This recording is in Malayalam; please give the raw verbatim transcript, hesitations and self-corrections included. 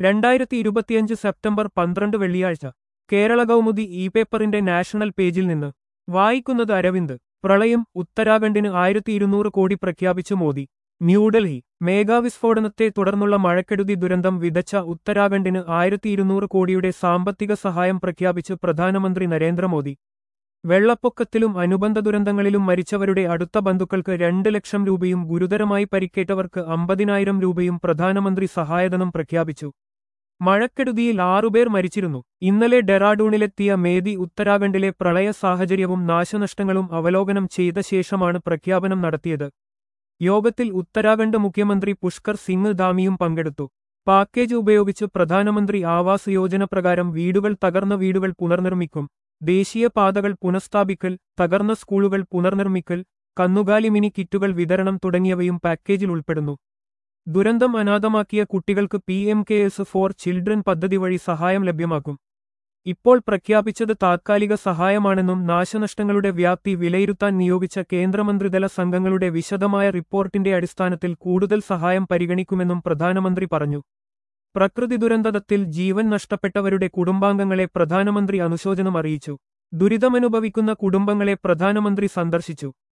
രണ്ടായിരത്തി ഇരുപത്തിയഞ്ച് സെപ്റ്റംബർ പന്ത്രണ്ട് വെള്ളിയാഴ്ച കേരള കൗമുദി ഇ പേപ്പറിന്റെ നാഷണൽ പേജിൽ നിന്ന് വായിക്കുന്നത് അരവിന്ദ്. പ്രളയം, ഉത്തരാഖണ്ഡിന് ആയിരത്തി ഇരുന്നൂറ് കോടി പ്രഖ്യാപിച്ചു മോദി. ന്യൂഡൽഹി. മേഘാവിസ്ഫോടനത്തെ തുടർന്നുള്ള മഴക്കെടുതി ദുരന്തം വിതച്ച ഉത്തരാഖണ്ഡിന് ആയിരത്തി ഇരുന്നൂറ് കോടിയുടെ സാമ്പത്തിക സഹായം പ്രഖ്യാപിച്ച് പ്രധാനമന്ത്രി നരേന്ദ്രമോദി. വെള്ളപ്പൊക്കത്തിലും അനുബന്ധ ദുരന്തങ്ങളിലും മരിച്ചവരുടെ അടുത്ത ബന്ധുക്കൾക്ക് രണ്ട് ലക്ഷം രൂപയും ഗുരുതരമായി പരിക്കേറ്റവർക്ക് അമ്പതിനായിരം രൂപയും പ്രധാനമന്ത്രി സഹായധനം പ്രഖ്യാപിച്ചു. മഴക്കെടുതിയിൽ ആറുപേർ മരിച്ചിരുന്നു. ഇന്നലെ ഡെറാഡൂണിലെത്തിയ മേദി ഉത്തരാഖണ്ഡിലെ പ്രളയ സാഹചര്യവും നാശനഷ്ടങ്ങളും അവലോകനം ചെയ്ത ശേഷമാണ് പ്രഖ്യാപനം നടത്തിയത്. യോഗത്തിൽ ഉത്തരാഖണ്ഡ് മുഖ്യമന്ത്രി പുഷ്കർ സിംഗ് ധാമിയും പങ്കെടുത്തു. പാക്കേജ് ഉപയോഗിച്ച് പ്രധാനമന്ത്രി ആവാസ് യോജന പ്രകാരം വീടുകൾ തകർന്ന വീടുകൾ പുനർനിർമ്മിക്കും. ദേശീയ പാതകൾ പുനഃസ്ഥാപിക്കൽ, തകർന്ന സ്കൂളുകൾ പുനർനിർമ്മിക്കൽ, കന്നുകാലി മിനി കിറ്റുകൾ വിതരണം തുടങ്ങിയവയും പാക്കേജിൽ ഉൾപ്പെടുന്നു. ദുരന്തം അനാഥമാക്കിയ കുട്ടികൾക്ക് P M cares for children പദ്ധതി വഴി സഹായം ലഭ്യമാക്കും. ഇപ്പോൾ പ്രഖ്യാപിച്ചത് താത്കാലിക സഹായമാണെന്നും നാശനഷ്ടങ്ങളുടെ വ്യാപ്തി വിലയിരുത്താൻ നിയോഗിച്ച കേന്ദ്രമന്ത്രിതല സംഘങ്ങളുടെ വിശദമായ റിപ്പോർട്ടിന്റെ അടിസ്ഥാനത്തിൽ കൂടുതൽ സഹായം പരിഗണിക്കുമെന്നും പ്രധാനമന്ത്രി പറഞ്ഞു. പ്രകൃതി ദുരന്തത്തിൽ ജീവൻ നഷ്ടപ്പെട്ടവരുടെ കുടുംബാംഗങ്ങളെ പ്രധാനമന്ത്രി അനുശോചനം അറിയിച്ചു. ദുരിതമനുഭവിക്കുന്ന കുടുംബങ്ങളെ പ്രധാനമന്ത്രി സന്ദർശിച്ചു.